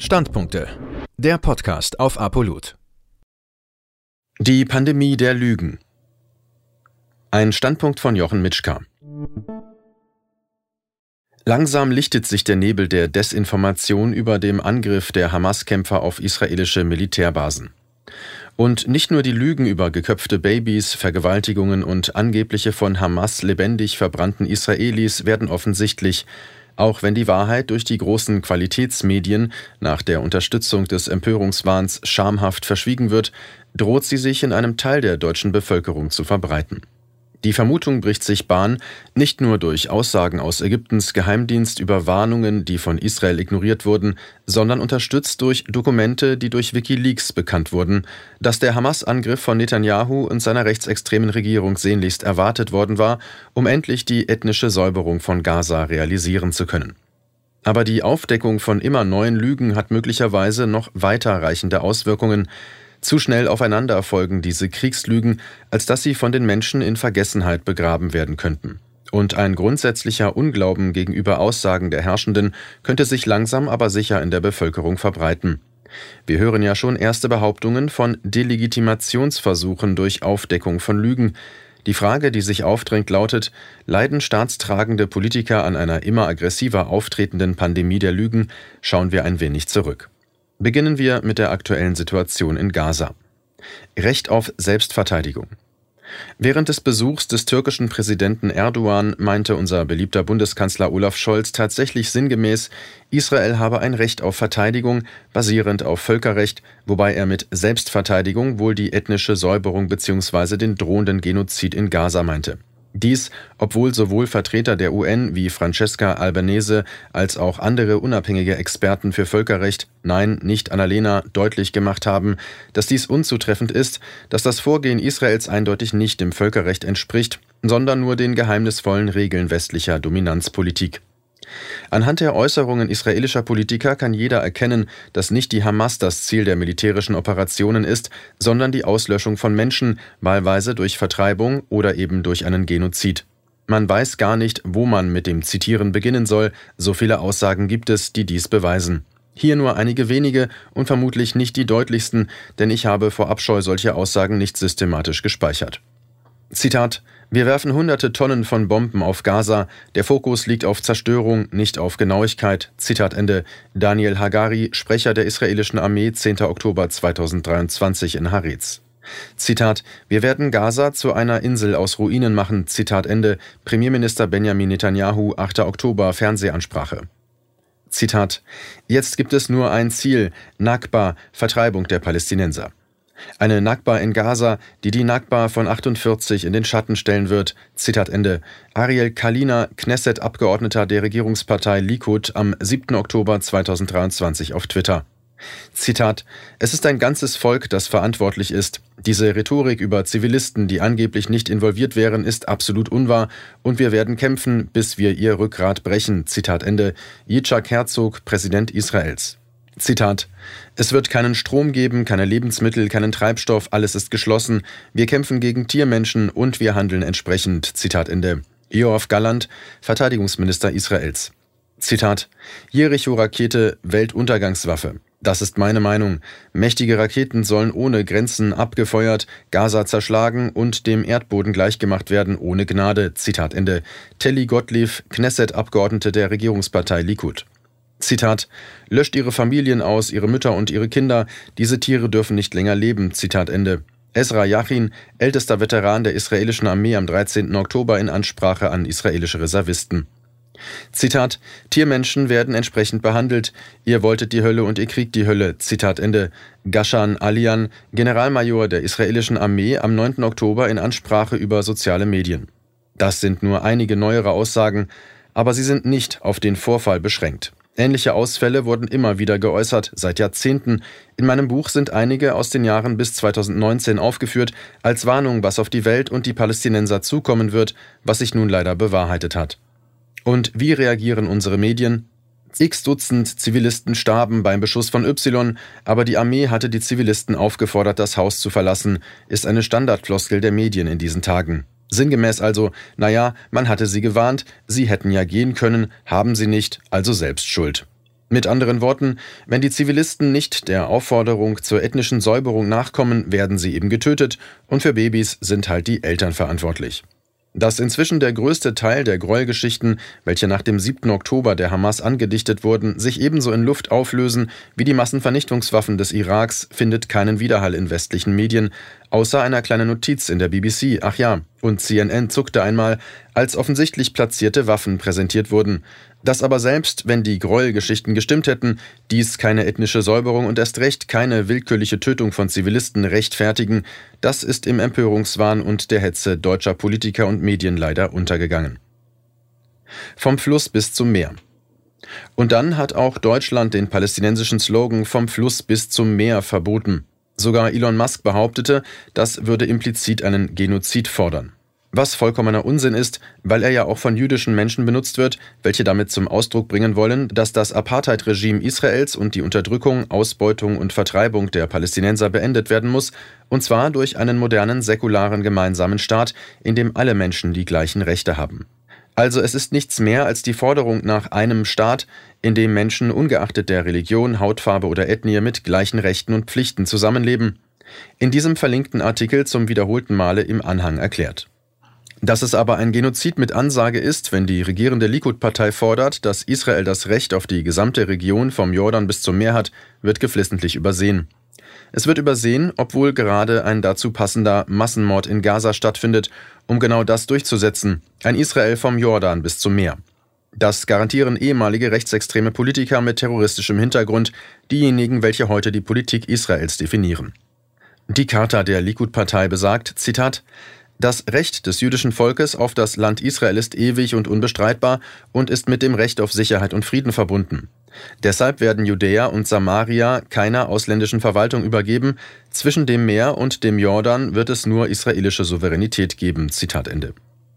Standpunkte. Der Podcast auf Apolut. Die Pandemie der Lügen. Ein Standpunkt von Jochen Mitschka. Langsam lichtet sich der Nebel der Desinformation über dem Angriff der Hamas-Kämpfer auf israelische Militärbasen. Und nicht nur die Lügen über geköpfte Babys, Vergewaltigungen und angebliche von Hamas lebendig verbrannten Israelis werden offensichtlich. Auch wenn die Wahrheit durch die großen Qualitätsmedien nach der Unterstützung des Empörungswahns schamhaft verschwiegen wird, droht sie sich in einem Teil der deutschen Bevölkerung zu verbreiten. Die Vermutung bricht sich Bahn, nicht nur durch Aussagen aus Ägyptens Geheimdienst über Warnungen, die von Israel ignoriert wurden, sondern unterstützt durch Dokumente, die durch WikiLeaks bekannt wurden, dass der Hamas-Angriff von Netanyahu und seiner rechtsextremen Regierung sehnlichst erwartet worden war, um endlich die ethnische Säuberung von Gaza realisieren zu können. Aber die Aufdeckung von immer neuen Lügen hat möglicherweise noch weiterreichende Auswirkungen. Zu schnell aufeinander folgen diese Kriegslügen, als dass sie von den Menschen in Vergessenheit begraben werden könnten. Und ein grundsätzlicher Unglauben gegenüber Aussagen der Herrschenden könnte sich langsam aber sicher in der Bevölkerung verbreiten. Wir hören ja schon erste Behauptungen von Delegitimationsversuchen durch Aufdeckung von Lügen. Die Frage, die sich aufdrängt, lautet: Leiden staatstragende Politiker an einer immer aggressiver auftretenden Pandemie der Lügen? Schauen wir ein wenig zurück. Beginnen wir mit der aktuellen Situation in Gaza. Recht auf Selbstverteidigung. Während des Besuchs des türkischen Präsidenten Erdogan meinte unser beliebter Bundeskanzler Olaf Scholz tatsächlich sinngemäß, Israel habe ein Recht auf Verteidigung, basierend auf Völkerrecht, wobei er mit Selbstverteidigung wohl die ethnische Säuberung bzw. den drohenden Genozid in Gaza meinte. Dies, obwohl sowohl Vertreter der UN wie Francesca Albanese als auch andere unabhängige Experten für Völkerrecht, nein, nicht Annalena, deutlich gemacht haben, dass dies unzutreffend ist, dass das Vorgehen Israels eindeutig nicht dem Völkerrecht entspricht, sondern nur den geheimnisvollen Regeln westlicher Dominanzpolitik. Anhand der Äußerungen israelischer Politiker kann jeder erkennen, dass nicht die Hamas das Ziel der militärischen Operationen ist, sondern die Auslöschung von Menschen, wahlweise durch Vertreibung oder eben durch einen Genozid. Man weiß gar nicht, wo man mit dem Zitieren beginnen soll, so viele Aussagen gibt es, die dies beweisen. Hier nur einige wenige und vermutlich nicht die deutlichsten, denn ich habe vor Abscheu solche Aussagen nicht systematisch gespeichert. Zitat: Wir werfen hunderte Tonnen von Bomben auf Gaza. Der Fokus liegt auf Zerstörung, nicht auf Genauigkeit. Zitat Ende. Daniel Hagari, Sprecher der israelischen Armee, 10. Oktober 2023 in Haaretz. Zitat: Wir werden Gaza zu einer Insel aus Ruinen machen. Zitat Ende. Premierminister Benjamin Netanyahu, 8. Oktober, Fernsehansprache. Zitat: Jetzt gibt es nur ein Ziel, Nakba, Vertreibung der Palästinenser. Eine Nakba in Gaza, die die Nakba von 48 in den Schatten stellen wird. Zitat Ende. Ariel Kalina, Knesset-Abgeordneter der Regierungspartei Likud, am 7. Oktober 2023 auf Twitter. Zitat: Es ist ein ganzes Volk, das verantwortlich ist. Diese Rhetorik über Zivilisten, die angeblich nicht involviert wären, ist absolut unwahr und wir werden kämpfen, bis wir ihr Rückgrat brechen. Zitat Ende. Yitzhak Herzog, Präsident Israels. Zitat: Es wird keinen Strom geben, keine Lebensmittel, keinen Treibstoff, alles ist geschlossen. Wir kämpfen gegen Tiermenschen und wir handeln entsprechend. Zitat Ende. Yoav Gallant, Verteidigungsminister Israels. Zitat: Jericho-Rakete, Weltuntergangswaffe. Das ist meine Meinung. Mächtige Raketen sollen ohne Grenzen abgefeuert, Gaza zerschlagen und dem Erdboden gleichgemacht werden, ohne Gnade. Zitat Ende. Telly Gottlieb, Knesset-Abgeordnete der Regierungspartei Likud. Zitat: Löscht ihre Familien aus, ihre Mütter und ihre Kinder. Diese Tiere dürfen nicht länger leben. Zitat Ende. Ezra Yachin, ältester Veteran der israelischen Armee, am 13. Oktober in Ansprache an israelische Reservisten. Zitat: Tiermenschen werden entsprechend behandelt. Ihr wolltet die Hölle und ihr kriegt die Hölle. Zitat Ende. Gashan Alian, Generalmajor der israelischen Armee, am 9. Oktober in Ansprache über soziale Medien. Das sind nur einige neuere Aussagen, aber sie sind nicht auf den Vorfall beschränkt. Ähnliche Ausfälle wurden immer wieder geäußert, seit Jahrzehnten. In meinem Buch sind einige aus den Jahren bis 2019 aufgeführt, als Warnung, was auf die Welt und die Palästinenser zukommen wird, was sich nun leider bewahrheitet hat. Und wie reagieren unsere Medien? X Dutzend Zivilisten starben beim Beschuss von Y, aber die Armee hatte die Zivilisten aufgefordert, das Haus zu verlassen, ist eine Standardfloskel der Medien in diesen Tagen. Sinngemäß also, naja, man hatte sie gewarnt, sie hätten ja gehen können, haben sie nicht, also selbst schuld. Mit anderen Worten, wenn die Zivilisten nicht der Aufforderung zur ethnischen Säuberung nachkommen, werden sie eben getötet und für Babys sind halt die Eltern verantwortlich. Dass inzwischen der größte Teil der Gräuelgeschichten, welche nach dem 7. Oktober der Hamas angedichtet wurden, sich ebenso in Luft auflösen wie die Massenvernichtungswaffen des Iraks, findet keinen Widerhall in westlichen Medien, außer einer kleinen Notiz in der BBC, ach ja, und CNN zuckte einmal, als offensichtlich platzierte Waffen präsentiert wurden. Dass aber selbst, wenn die Gräuelgeschichten gestimmt hätten, dies keine ethnische Säuberung und erst recht keine willkürliche Tötung von Zivilisten rechtfertigen, das ist im Empörungswahn und der Hetze deutscher Politiker und Medien leider untergegangen. Vom Fluss bis zum Meer. Und dann hat auch Deutschland den palästinensischen Slogan „Vom Fluss bis zum Meer" verboten. Sogar Elon Musk behauptete, das würde implizit einen Genozid fordern. Was vollkommener Unsinn ist, weil er ja auch von jüdischen Menschen benutzt wird, welche damit zum Ausdruck bringen wollen, dass das Apartheid-Regime Israels und die Unterdrückung, Ausbeutung und Vertreibung der Palästinenser beendet werden muss, und zwar durch einen modernen, säkularen gemeinsamen Staat, in dem alle Menschen die gleichen Rechte haben. Also es ist nichts mehr als die Forderung nach einem Staat, in dem Menschen ungeachtet der Religion, Hautfarbe oder Ethnie mit gleichen Rechten und Pflichten zusammenleben. In diesem verlinkten Artikel zum wiederholten Male im Anhang erklärt. Dass es aber ein Genozid mit Ansage ist, wenn die regierende Likud-Partei fordert, dass Israel das Recht auf die gesamte Region vom Jordan bis zum Meer hat, wird geflissentlich übersehen. Es wird übersehen, obwohl gerade ein dazu passender Massenmord in Gaza stattfindet, um genau das durchzusetzen, ein Israel vom Jordan bis zum Meer. Das garantieren ehemalige rechtsextreme Politiker mit terroristischem Hintergrund, diejenigen, welche heute die Politik Israels definieren. Die Charta der Likud-Partei besagt, Zitat, „Das Recht des jüdischen Volkes auf das Land Israel ist ewig und unbestreitbar und ist mit dem Recht auf Sicherheit und Frieden verbunden. Deshalb werden Judäa und Samaria keiner ausländischen Verwaltung übergeben. Zwischen dem Meer und dem Jordan wird es nur israelische Souveränität geben." Zitat Ende.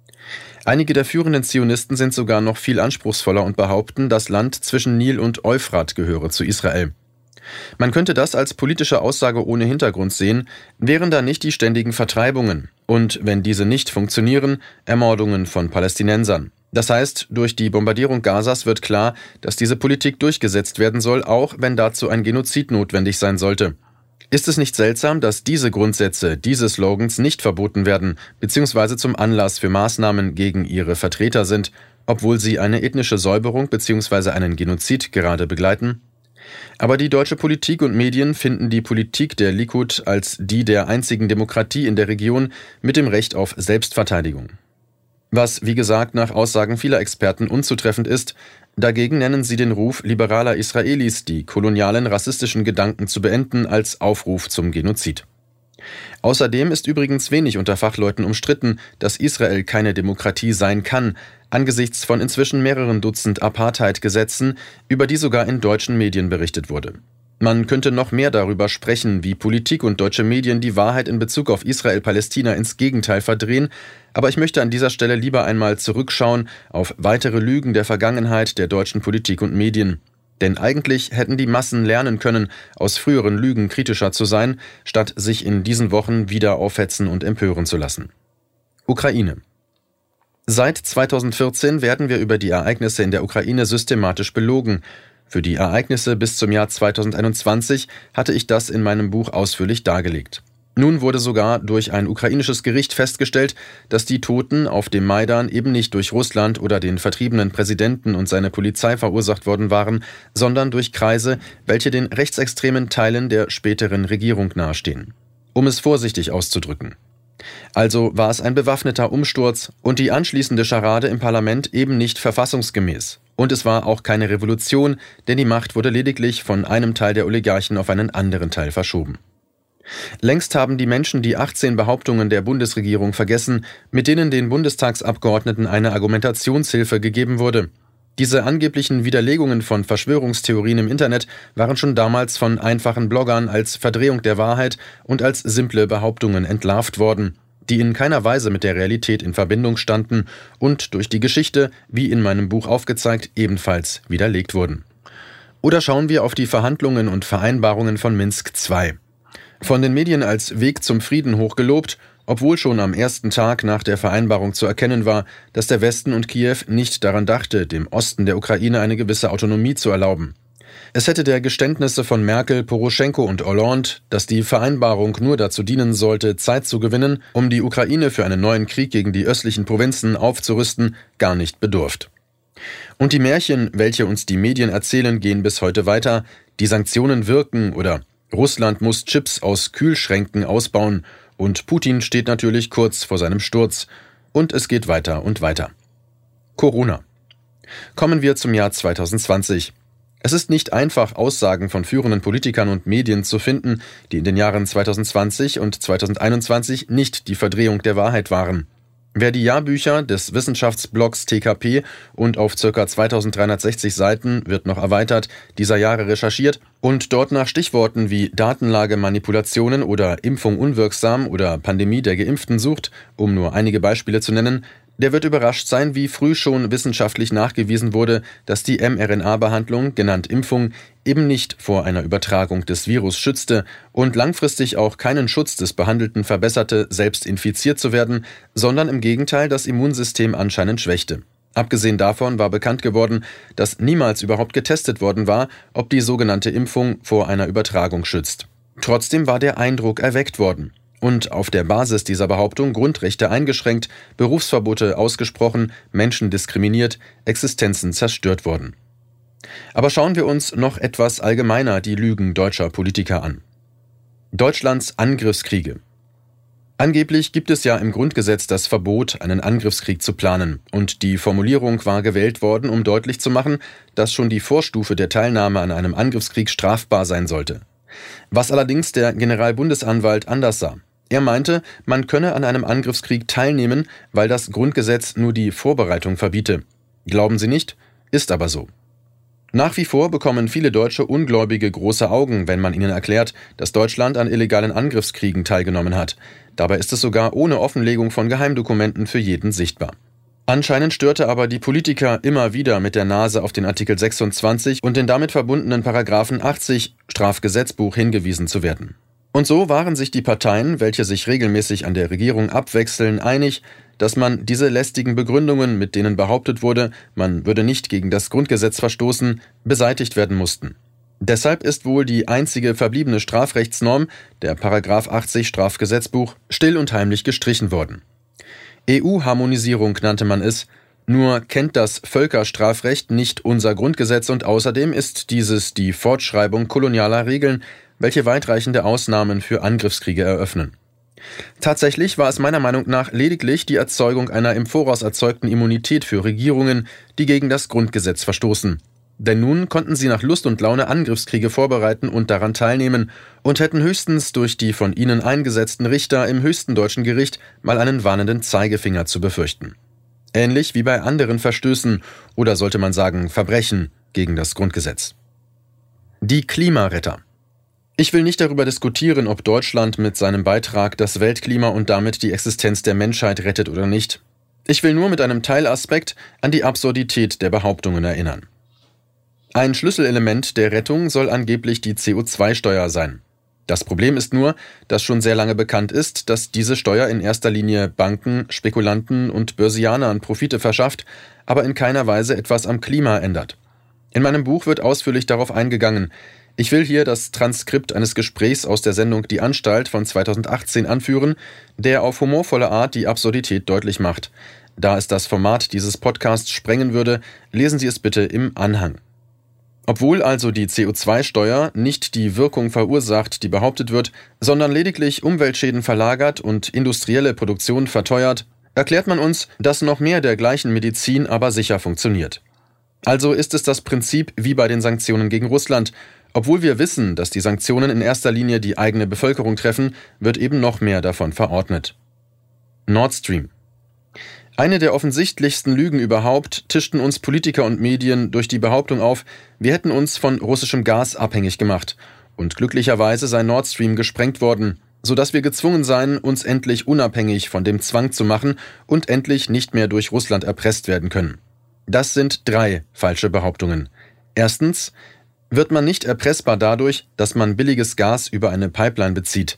Einige der führenden Zionisten sind sogar noch viel anspruchsvoller und behaupten, das Land zwischen Nil und Euphrat gehöre zu Israel. Man könnte das als politische Aussage ohne Hintergrund sehen, wären da nicht die ständigen Vertreibungen und, wenn diese nicht funktionieren, Ermordungen von Palästinensern. Das heißt, durch die Bombardierung Gazas wird klar, dass diese Politik durchgesetzt werden soll, auch wenn dazu ein Genozid notwendig sein sollte. Ist es nicht seltsam, dass diese Grundsätze, diese Slogans nicht verboten werden, beziehungsweise zum Anlass für Maßnahmen gegen ihre Vertreter sind, obwohl sie eine ethnische Säuberung beziehungsweise einen Genozid gerade begleiten? Aber die deutsche Politik und Medien finden die Politik der Likud als die der einzigen Demokratie in der Region mit dem Recht auf Selbstverteidigung. Was, wie gesagt, nach Aussagen vieler Experten unzutreffend ist, dagegen nennen sie den Ruf liberaler Israelis, die kolonialen rassistischen Gedanken zu beenden, als Aufruf zum Genozid. Außerdem ist übrigens wenig unter Fachleuten umstritten, dass Israel keine Demokratie sein kann, angesichts von inzwischen mehreren Dutzend Apartheid-Gesetzen, über die sogar in deutschen Medien berichtet wurde. Man könnte noch mehr darüber sprechen, wie Politik und deutsche Medien die Wahrheit in Bezug auf Israel-Palästina ins Gegenteil verdrehen, aber ich möchte an dieser Stelle lieber einmal zurückschauen auf weitere Lügen der Vergangenheit der deutschen Politik und Medien. Denn eigentlich hätten die Massen lernen können, aus früheren Lügen kritischer zu sein, statt sich in diesen Wochen wieder aufhetzen und empören zu lassen. Ukraine. Seit 2014 werden wir über die Ereignisse in der Ukraine systematisch belogen. Für die Ereignisse bis zum Jahr 2021 hatte ich das in meinem Buch ausführlich dargelegt. Nun wurde sogar durch ein ukrainisches Gericht festgestellt, dass die Toten auf dem Maidan eben nicht durch Russland oder den vertriebenen Präsidenten und seine Polizei verursacht worden waren, sondern durch Kreise, welche den rechtsextremen Teilen der späteren Regierung nahestehen. Um es vorsichtig auszudrücken. Also war es ein bewaffneter Umsturz und die anschließende Scharade im Parlament eben nicht verfassungsgemäß. Und es war auch keine Revolution, denn die Macht wurde lediglich von einem Teil der Oligarchen auf einen anderen Teil verschoben. Längst haben die Menschen die 18 Behauptungen der Bundesregierung vergessen, mit denen den Bundestagsabgeordneten eine Argumentationshilfe gegeben wurde. Diese angeblichen Widerlegungen von Verschwörungstheorien im Internet waren schon damals von einfachen Bloggern als Verdrehung der Wahrheit und als simple Behauptungen entlarvt worden, die in keiner Weise mit der Realität in Verbindung standen und durch die Geschichte, wie in meinem Buch aufgezeigt, ebenfalls widerlegt wurden. Oder schauen wir auf die Verhandlungen und Vereinbarungen von Minsk II. Von den Medien als Weg zum Frieden hochgelobt, obwohl schon am ersten Tag nach der Vereinbarung zu erkennen war, dass der Westen und Kiew nicht daran dachte, dem Osten der Ukraine eine gewisse Autonomie zu erlauben. Es hätte der Geständnisse von Merkel, Poroschenko und Hollande, dass die Vereinbarung nur dazu dienen sollte, Zeit zu gewinnen, um die Ukraine für einen neuen Krieg gegen die östlichen Provinzen aufzurüsten, gar nicht bedurft. Und die Märchen, welche uns die Medien erzählen, gehen bis heute weiter. Die Sanktionen wirken oder Russland muss Chips aus Kühlschränken ausbauen und Putin steht natürlich kurz vor seinem Sturz. Und es geht weiter und weiter. Corona. Kommen wir zum Jahr 2020. Es ist nicht einfach, Aussagen von führenden Politikern und Medien zu finden, die in den Jahren 2020 und 2021 nicht die Verdrehung der Wahrheit waren. Wer die Jahrbücher des Wissenschaftsblogs TKP und auf ca. 2360 Seiten, wird noch erweitert, dieser Jahre recherchiert und dort nach Stichworten wie Datenlagemanipulationen oder Impfung unwirksam oder Pandemie der Geimpften sucht, um nur einige Beispiele zu nennen, der wird überrascht sein, wie früh schon wissenschaftlich nachgewiesen wurde, dass die mRNA-Behandlung, genannt Impfung, eben nicht vor einer Übertragung des Virus schützte und langfristig auch keinen Schutz des Behandelten verbesserte, selbst infiziert zu werden, sondern im Gegenteil das Immunsystem anscheinend schwächte. Abgesehen davon war bekannt geworden, dass niemals überhaupt getestet worden war, ob die sogenannte Impfung vor einer Übertragung schützt. Trotzdem war der Eindruck erweckt worden. Und auf der Basis dieser Behauptung Grundrechte eingeschränkt, Berufsverbote ausgesprochen, Menschen diskriminiert, Existenzen zerstört worden. Aber schauen wir uns noch etwas allgemeiner die Lügen deutscher Politiker an. Deutschlands Angriffskriege. Angeblich gibt es ja im Grundgesetz das Verbot, einen Angriffskrieg zu planen. Und die Formulierung war gewählt worden, um deutlich zu machen, dass schon die Vorstufe der Teilnahme an einem Angriffskrieg strafbar sein sollte. Was allerdings der Generalbundesanwalt anders sah. Er meinte, man könne an einem Angriffskrieg teilnehmen, weil das Grundgesetz nur die Vorbereitung verbiete. Glauben Sie nicht? Ist aber so. Nach wie vor bekommen viele Deutsche Ungläubige große Augen, wenn man ihnen erklärt, dass Deutschland an illegalen Angriffskriegen teilgenommen hat. Dabei ist es sogar ohne Offenlegung von Geheimdokumenten für jeden sichtbar. Anscheinend störte aber die Politiker immer wieder mit der Nase auf den Artikel 26 und den damit verbundenen Paragraphen 80 Strafgesetzbuch hingewiesen zu werden. Und so waren sich die Parteien, welche sich regelmäßig an der Regierung abwechseln, einig, dass man diese lästigen Begründungen, mit denen behauptet wurde, man würde nicht gegen das Grundgesetz verstoßen, beseitigt werden mussten. Deshalb ist wohl die einzige verbliebene Strafrechtsnorm, der Paragraph 80 Strafgesetzbuch, still und heimlich gestrichen worden. EU-Harmonisierung nannte man es, nur kennt das Völkerstrafrecht nicht unser Grundgesetz und außerdem ist dieses die Fortschreibung kolonialer Regeln, welche weitreichende Ausnahmen für Angriffskriege eröffnen. Tatsächlich war es meiner Meinung nach lediglich die Erzeugung einer im Voraus erzeugten Immunität für Regierungen, die gegen das Grundgesetz verstoßen. Denn nun konnten sie nach Lust und Laune Angriffskriege vorbereiten und daran teilnehmen und hätten höchstens durch die von ihnen eingesetzten Richter im höchsten deutschen Gericht mal einen warnenden Zeigefinger zu befürchten. Ähnlich wie bei anderen Verstößen oder sollte man sagen Verbrechen gegen das Grundgesetz. Die Klimaretter. Ich will nicht darüber diskutieren, ob Deutschland mit seinem Beitrag das Weltklima und damit die Existenz der Menschheit rettet oder nicht. Ich will nur mit einem Teilaspekt an die Absurdität der Behauptungen erinnern. Ein Schlüsselelement der Rettung soll angeblich die CO2-Steuer sein. Das Problem ist nur, dass schon sehr lange bekannt ist, dass diese Steuer in erster Linie Banken, Spekulanten und Börsianern Profite verschafft, aber in keiner Weise etwas am Klima ändert. In meinem Buch wird ausführlich darauf eingegangen. Ich will hier das Transkript eines Gesprächs aus der Sendung Die Anstalt von 2018 anführen, der auf humorvolle Art die Absurdität deutlich macht. Da es das Format dieses Podcasts sprengen würde, lesen Sie es bitte im Anhang. Obwohl also die CO2-Steuer nicht die Wirkung verursacht, die behauptet wird, sondern lediglich Umweltschäden verlagert und industrielle Produktion verteuert, erklärt man uns, dass noch mehr der gleichen Medizin aber sicher funktioniert. Also ist es das Prinzip wie bei den Sanktionen gegen Russland. Obwohl wir wissen, dass die Sanktionen in erster Linie die eigene Bevölkerung treffen, wird eben noch mehr davon verordnet. Nord Stream. Eine der offensichtlichsten Lügen überhaupt tischten uns Politiker und Medien durch die Behauptung auf, wir hätten uns von russischem Gas abhängig gemacht. Und glücklicherweise sei Nord Stream gesprengt worden, sodass wir gezwungen seien, uns endlich unabhängig von dem Zwang zu machen und endlich nicht mehr durch Russland erpresst werden können. Das sind 3 falsche Behauptungen. Erstens wird man nicht erpressbar dadurch, dass man billiges Gas über eine Pipeline bezieht.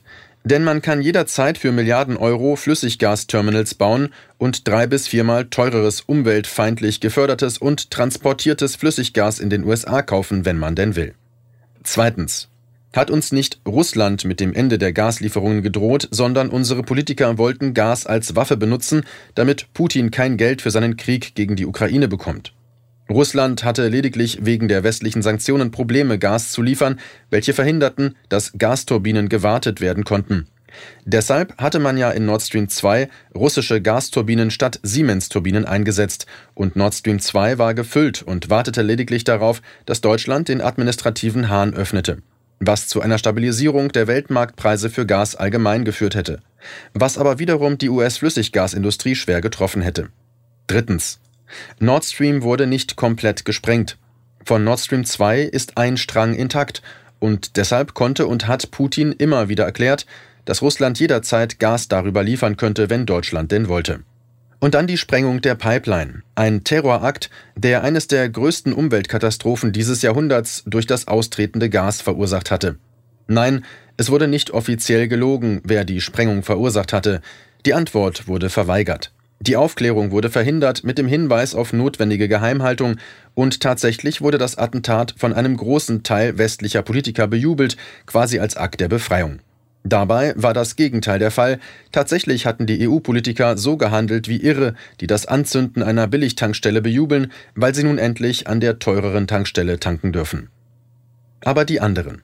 Denn man kann jederzeit für Milliarden Euro Flüssiggasterminals bauen und 3- bis 4-mal teureres, umweltfeindlich gefördertes und transportiertes Flüssiggas in den USA kaufen, wenn man denn will. Zweitens. Hat uns nicht Russland mit dem Ende der Gaslieferungen gedroht, sondern unsere Politiker wollten Gas als Waffe benutzen, damit Putin kein Geld für seinen Krieg gegen die Ukraine bekommt. Russland hatte lediglich wegen der westlichen Sanktionen Probleme, Gas zu liefern, welche verhinderten, dass Gasturbinen gewartet werden konnten. Deshalb hatte man ja in Nord Stream 2 russische Gasturbinen statt Siemens-Turbinen eingesetzt und Nord Stream 2 war gefüllt und wartete lediglich darauf, dass Deutschland den administrativen Hahn öffnete, was zu einer Stabilisierung der Weltmarktpreise für Gas allgemein geführt hätte, was aber wiederum die US-Flüssiggasindustrie schwer getroffen hätte. Drittens. Nord Stream wurde nicht komplett gesprengt. Von Nord Stream 2 ist ein Strang intakt und deshalb konnte und hat Putin immer wieder erklärt, dass Russland jederzeit Gas darüber liefern könnte, wenn Deutschland denn wollte. Und dann die Sprengung der Pipeline, ein Terrorakt, der eines der größten Umweltkatastrophen dieses Jahrhunderts durch das austretende Gas verursacht hatte. Nein, es wurde nicht offiziell gelogen, wer die Sprengung verursacht hatte. Die Antwort wurde verweigert. Die Aufklärung wurde verhindert mit dem Hinweis auf notwendige Geheimhaltung und tatsächlich wurde das Attentat von einem großen Teil westlicher Politiker bejubelt, quasi als Akt der Befreiung. Dabei war das Gegenteil der Fall. Tatsächlich hatten die EU-Politiker so gehandelt wie Irre, die das Anzünden einer Billigtankstelle bejubeln, weil sie nun endlich an der teureren Tankstelle tanken dürfen. Aber die anderen.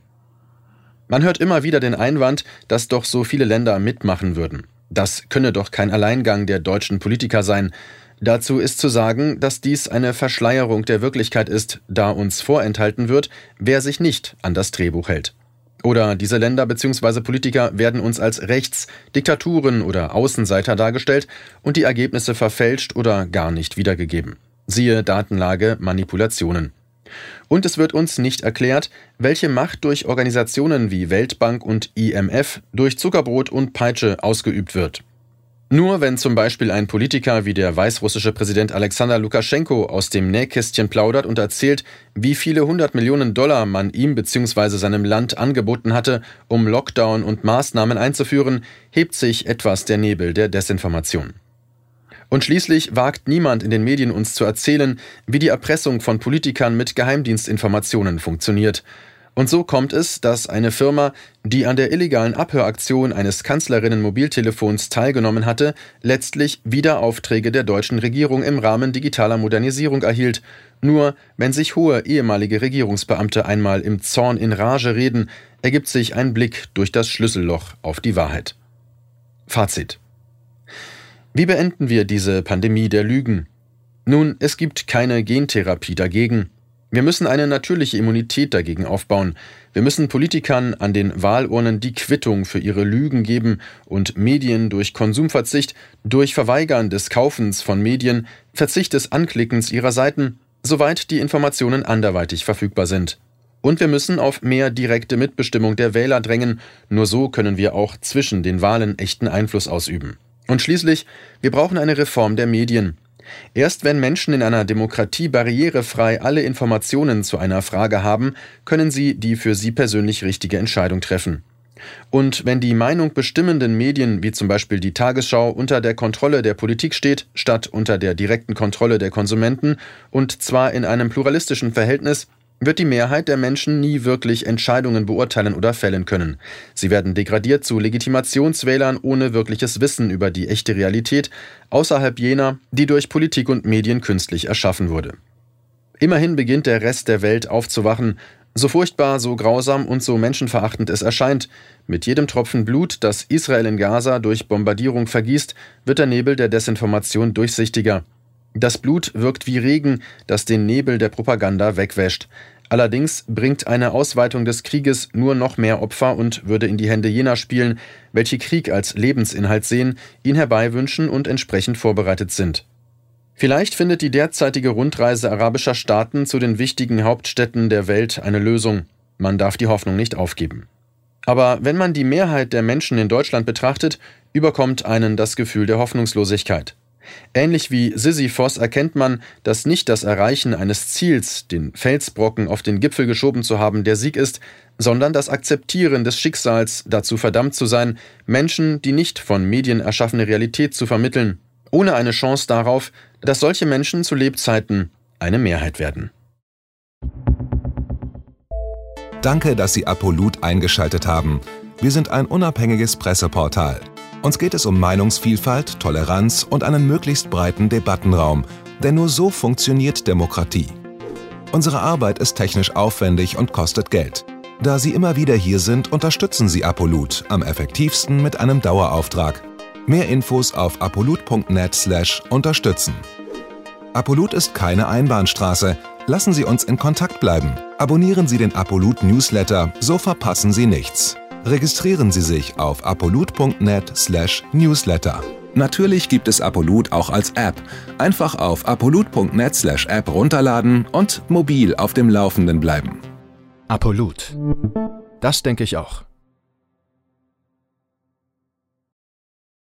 Man hört immer wieder den Einwand, dass doch so viele Länder mitmachen würden. Das könne doch kein Alleingang der deutschen Politiker sein. Dazu ist zu sagen, dass dies eine Verschleierung der Wirklichkeit ist, da uns vorenthalten wird, wer sich nicht an das Drehbuch hält. Oder diese Länder bzw. Politiker werden uns als Rechts-, Diktaturen oder Außenseiter dargestellt und die Ergebnisse verfälscht oder gar nicht wiedergegeben. Siehe Datenlage, Manipulationen. Und es wird uns nicht erklärt, welche Macht durch Organisationen wie Weltbank und IMF durch Zuckerbrot und Peitsche ausgeübt wird. Nur wenn zum Beispiel ein Politiker wie der weißrussische Präsident Alexander Lukaschenko aus dem Nähkästchen plaudert und erzählt, wie viele 100 Millionen Dollar man ihm bzw. seinem Land angeboten hatte, um Lockdown und Maßnahmen einzuführen, hebt sich etwas der Nebel der Desinformation. Und schließlich wagt niemand in den Medien uns zu erzählen, wie die Erpressung von Politikern mit Geheimdienstinformationen funktioniert. Und so kommt es, dass eine Firma, die an der illegalen Abhöraktion eines Kanzlerinnen-Mobiltelefons teilgenommen hatte, letztlich wieder Aufträge der deutschen Regierung im Rahmen digitaler Modernisierung erhielt. Nur wenn sich hohe ehemalige Regierungsbeamte einmal im Zorn in Rage reden, ergibt sich ein Blick durch das Schlüsselloch auf die Wahrheit. Fazit. Wie beenden wir diese Pandemie der Lügen? Nun, es gibt keine Gentherapie dagegen. Wir müssen eine natürliche Immunität dagegen aufbauen. Wir müssen Politikern an den Wahlurnen die Quittung für ihre Lügen geben und Medien durch Konsumverzicht, durch Verweigern des Kaufens von Medien, Verzicht des Anklickens ihrer Seiten, soweit die Informationen anderweitig verfügbar sind. Und wir müssen auf mehr direkte Mitbestimmung der Wähler drängen, nur so können wir auch zwischen den Wahlen echten Einfluss ausüben. Und schließlich, wir brauchen eine Reform der Medien. Erst wenn Menschen in einer Demokratie barrierefrei alle Informationen zu einer Frage haben, können sie die für sie persönlich richtige Entscheidung treffen. Und wenn die Meinung bestimmenden Medien, wie zum Beispiel die Tagesschau, unter der Kontrolle der Politik steht, statt unter der direkten Kontrolle der Konsumenten, und zwar in einem pluralistischen Verhältnis, wird die Mehrheit der Menschen nie wirklich Entscheidungen beurteilen oder fällen können. Sie werden degradiert zu Legitimationswählern ohne wirkliches Wissen über die echte Realität, außerhalb jener, die durch Politik und Medien künstlich erschaffen wurde. Immerhin beginnt der Rest der Welt aufzuwachen, so furchtbar, so grausam und so menschenverachtend es erscheint. Mit jedem Tropfen Blut, das Israel in Gaza durch Bombardierung vergießt, wird der Nebel der Desinformation durchsichtiger. Das Blut wirkt wie Regen, das den Nebel der Propaganda wegwäscht. Allerdings bringt eine Ausweitung des Krieges nur noch mehr Opfer und würde in die Hände jener spielen, welche Krieg als Lebensinhalt sehen, ihn herbeiwünschen und entsprechend vorbereitet sind. Vielleicht findet die derzeitige Rundreise arabischer Staaten zu den wichtigen Hauptstädten der Welt eine Lösung. Man darf die Hoffnung nicht aufgeben. Aber wenn man die Mehrheit der Menschen in Deutschland betrachtet, überkommt einen das Gefühl der Hoffnungslosigkeit. Ähnlich wie Sisyphos erkennt man, dass nicht das Erreichen eines Ziels, den Felsbrocken auf den Gipfel geschoben zu haben, der Sieg ist, sondern das Akzeptieren des Schicksals, dazu verdammt zu sein, Menschen die nicht von Medien erschaffene Realität zu vermitteln, ohne eine Chance darauf, dass solche Menschen zu Lebzeiten eine Mehrheit werden. Danke, dass Sie Apolut eingeschaltet haben. Wir sind ein unabhängiges Presseportal. Uns geht es um Meinungsvielfalt, Toleranz und einen möglichst breiten Debattenraum, denn nur so funktioniert Demokratie. Unsere Arbeit ist technisch aufwendig und kostet Geld. Da Sie immer wieder hier sind, unterstützen Sie Apolut am effektivsten mit einem Dauerauftrag. Mehr Infos auf apolut.net/unterstützen. Apolut ist keine Einbahnstraße. Lassen Sie uns in Kontakt bleiben. Abonnieren Sie den Apolut Newsletter, so verpassen Sie nichts. Registrieren Sie sich auf apolut.net/newsletter. Natürlich gibt es Apolut auch als App. Einfach auf apolut.net/app runterladen und mobil auf dem Laufenden bleiben. Apolut. Das denke ich auch.